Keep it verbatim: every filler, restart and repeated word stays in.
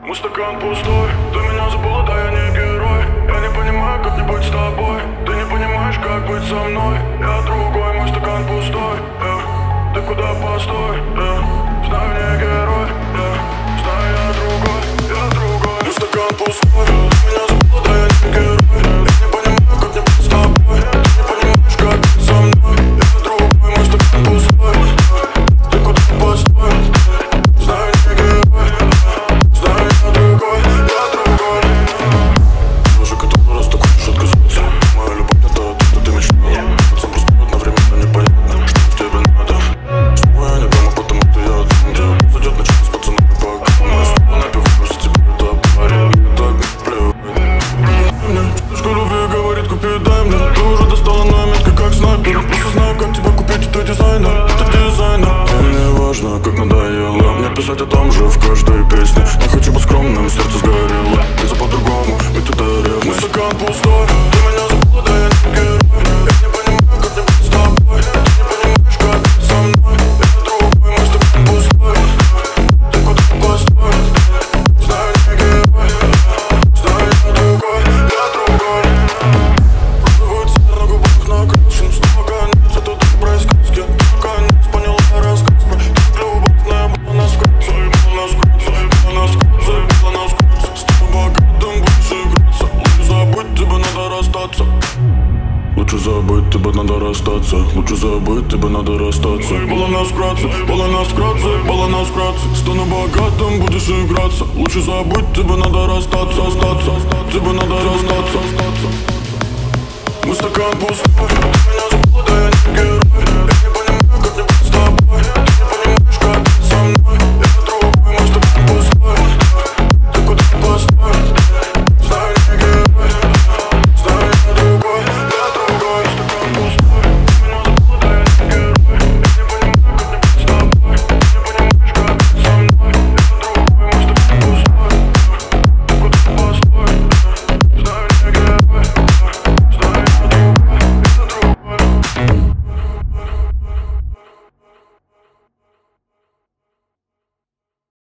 Мой стакан пустой, ты меня забыла, да я не герой. Я не понимаю, как не быть с тобой. Ты не понимаешь, как быть со мной. Я другой, мой стакан пустой, yeah. Ты куда постой, yeah. Знаю, не герой, yeah. Знаю, я другой, я другой. Мой стакан пустой, ты меня забыла, да я не герой. Я не понимаю, как не быть с тобой. Ты не понимаешь, как быть со мной. Я другой, мой стакан пустой, yeah. Ты куда постой, знаю, не герой. Знаю, я другой, я другой. Мужик, который раз так хочешь отказаться. Моя любовь не та, что ты мечтала. Пацан просто одновременно непонятно, что в тебе надо. Снова я не дома, потому что я там, где зайдет ночь с пацанами пока. Мы снова напиваемся, тебе это парень. Мне так плевать. Мне чуточку любви говорит, купи, дай мне. Ты уже достала на метке, как снайпер. Просто знаю, как тебя купить, это дизайнер. Это дизайнер. Мне не важно, как надоело мне писать о том же в каждой песне. Не хочу быть скромным, сердце сгорело. Ведь по-другому, ведь это ревность. Мой стакан пустой, ты меня забыла, да я не герой. Я не понимаю, как не быть с тобой. Ты не понимаешь, как быть со мной. Я другой, мой стакан пустой. Ты куда постой, знаю, не герой. Знаю, я другой, я другой. Розовый цвет на губах накрашен. Снова конец, это доброй сказки. Конец, поняла рассказ про так любовная была нас вкратце. Была нас вкратце, была нас вкратце, была нас вкратце. С тобой богатым будешь играться. Лучше забыть, тебе надо расстаться. Лучше забыть, тебе надо расстаться. Лучше забыть, тебе надо расстаться. Была нас вкратце, была нас вкратце, была нас вкратце. Стану богатым, будешь играться. Лучше забыть, тебе надо расстаться, остаться. Тебе надо расстаться, остаться. Мой стакан пустой, ты меня забыла, да я не герой.